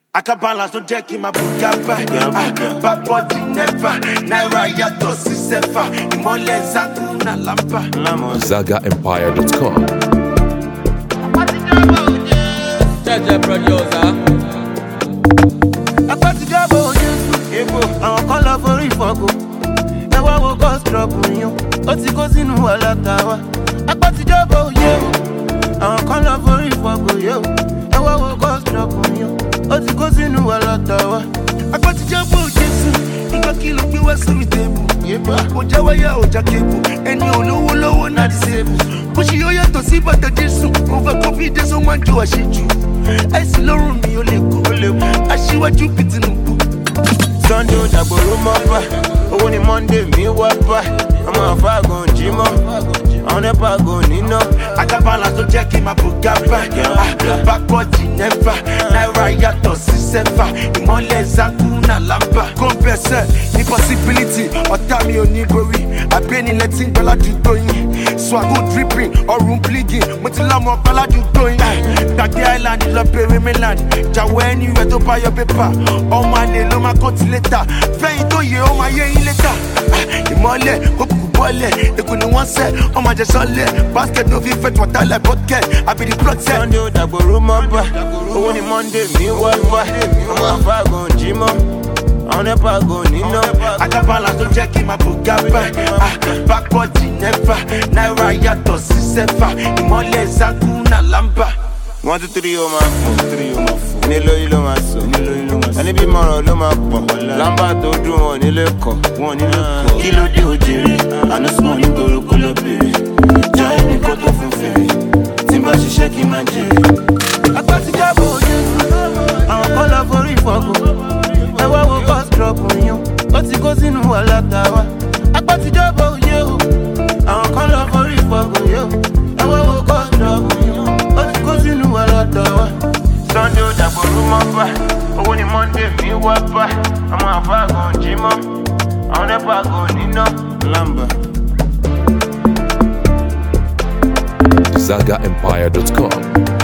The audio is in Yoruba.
I can balance no jack in my bugaba. Bad body never. Naira yato si sefa. Imole zakuna lampa. ZagaEmpire.com. Jaja producer. Apatijabo Yesu. Àwọn kan lọ forí fọ́gò. Ẹ wá wo cause trouble yín. Ó ti kó sínú wàhálà tàwa. Apatijabo Yesu. Àwọn kan lọ forí fọ́gò yó. Ẹ wá wo cause trouble yín. Ó ti kó sínú wàhálà tàwa. Apatijabo Yesu. Nígbà kí ló gbé wá sórí tébù. Ó já wáyà ó já kébù. Ẹni olówó lọ́wọ́ náà disable. Bó ṣe yóò yàtọ̀ sí bàtà Jésù. Over confidence ó máa ń jó àṣejù. Àìsí lọ́rùn mi ó lè kú. Aṣíwájú Tinubu. Sunday ó dàgbòrò mọ́ bá. Owó ni Monday mi wá bá. Ọmọ àfáàgùn jí mọ́. Àwọn nẹ́pà gò níná. I can balance no jack in my bugaba. Back body never. Naira yato si sefa. Imole zakuna lampa. Confessor, impossibility. Ọ̀tá mi ò ní borí. Àbẹ́ni lẹ́tí ń gbọ́lájú tóyin. Swagoo dripping, ọ̀run bleeding. Mo ti lọ́mọ gbọ́lájú tóyin. Gbàgbé island lọ bèrè mainland. Jàwọ́ anywhere tó bá yọ pépà. Ọmọ àlè ló máa kọ́ ti létà. Fẹ́yìn tó yẹ ó máa yẹ yín létà. Ìmọ̀lẹ̀ kókò bọ́lẹ̀. Èkó ni wọ́n sẹ́, ọmọ àjẹsọ́lẹ̀. Basket no fit fetch water like bucket. I be the plug set. Sunday ó dàgbòrò mọ́ bá. Owó ni Monday mi wá bá. Ọmọ àfáàgùn jí mọ́. Àwọn nẹ́pà gò níná. I can balance no jack in my bugaba. Back body never. Naira yato si sefa. Imole zakuna lampa. 1, 2, 3 ó máa fò. Ní lóyún ló máa sọ. Ẹni bí mọ̀ràn ló máa pọ̀. Lámbà tó dùn wọn nílé kọ̀. Kí ló dé òjèrè? Àná súnmọ́ nítorí kó lọ bèrè. Já ẹni kó tó fún fèrè. Tí n bá ṣiṣẹ́ kí n máa jèrè. Apatijabo Yesu. Àwọn kan lọ forí fọ́gò. Ẹ wá wo cause trouble yín. Ó ti kó sínú wàhálà tàwa. Apatijabo Yesu. Àwọn kan lọ forí fọ́gò yó. Ẹ wá wo cause trouble yín. Ó ti kó sínú wàhálà tàwa. Sunday ó dàgbòrò mọ́ bá. Owó ni Monday mi wá bá. Ọmọ àfáàgùn jí mọ́. Àwọn nẹ́pà gò níná. Lamba. ZagaEmpire.com.